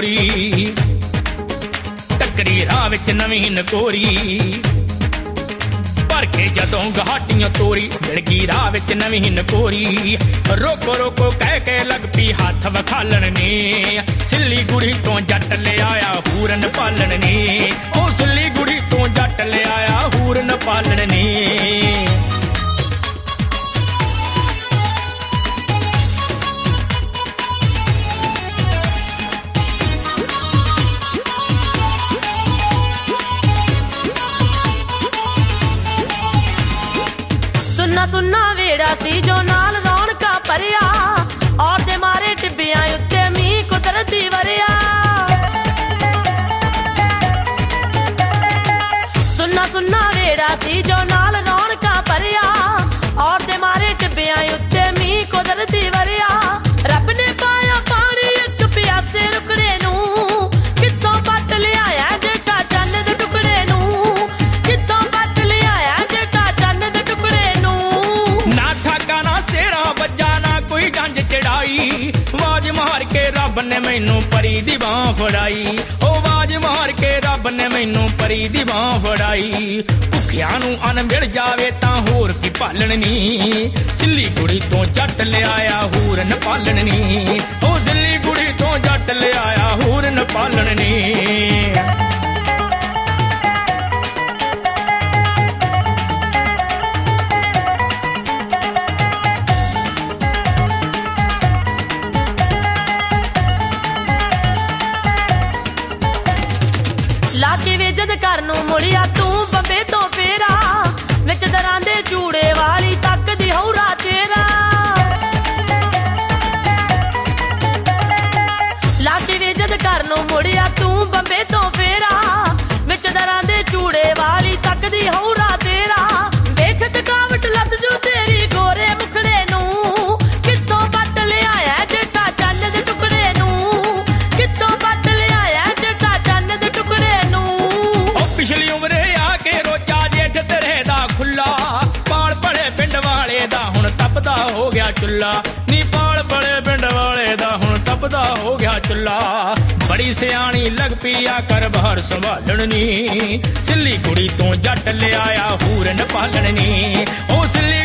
ਗੋਰੀ ਟੱਕਰੀ ਰਾਹ ਵਿੱਚ ਨਵੀਂ ਨਕੋਰੀ ਭਰ ਕੇ ਜਦੋਂ ਗਹਾਟੀਆਂ ਤੋਰੀ ਮਿਲ ਗਈ ਰਾਹ ਵਿੱਚ ਨਵੀਂ ਨਕੋਰੀ ਰੋਕੋ ਰੋਕੋ ਕਹਿ ਕੇ ਲੱਗ ਪਈ ਹੱਥ ਵਖਾਲਣ ਨੇ ਸਿੱਲੀ ਗੁੜੀ ਤੋਂ ਜੱਟ ਲਿਆਇਆ ਹੂਰਨ ਪਾਲਣ ਨੇ ਉਹ ਸਿੱਲੀ ਗੁੜੀ ਤੋਂ ਜੱਟ ਲਿਆਇਆ ਹੂਰਨ ਪਾਲਣ ਨੇ सुन्ना वेड़ा सी जो नाल रौनका भरिया और दे मारे टिब्बियां उत्ते मींह कुदरती वरिया सुन्ना वेड़ा सी जो नाल रौनका भरिया और दे मारे टिब्बियां उत्ते मींह कुदरती वरिया रब ने पाया पानी एक प्यासे रुकड़े नू कितों पट लियाया जेठा चन्न दे टुकड़े नू कितों पट लियाया जेठा चन्न दे टुकड़े नू ना ठाका ना सेरा बज्जा ना कोई डंज चढ़ाई आवाज मार के रब ने मैनू परी दी बांह फड़ाई ओ आवाज मार के रब ने मैनू परी दी बांह फड़ाई भुखियां नू अन मिल जावे तां होर की पालण नी सिल्ली कुड़ी तो जट लियाया हूरन पालण नी ओ सिल्ली कुड़ी तो जट लियाया हूरन पालण नी लाके वे जद घर नू मुड़िया तू बंबे तो फेरा विच दरां दे चूड़े वाली तक दी हौरा तेरा लाके वे जद घर नू मुड़िया तू बंबे तो फेरा विच दरां दे चूड़े वाली तक दी हौरा तेरा देख थकावट लत जू तेरी गोरे मुखड़े नू कितों पट लियाया जेठा चन्न दे टुकड़े नू कितों पट लियाया जेठा चन्न दे टुकड़े नू पिछली उम्रे आके रोजा जेठ तेरे दा खुला पाल बड़े पिंड वाले दा हुण तपदा हो गया चुल्ला नी पाल बड़े पिंड वाले दा हुण तपदा हो गया चुल्ला बड़ी सियाणी लग पी आकर बाहर संभालण नी सिल्ली कुड़ी तो जट लियाया हूरन पालण नी ओ सिल्ली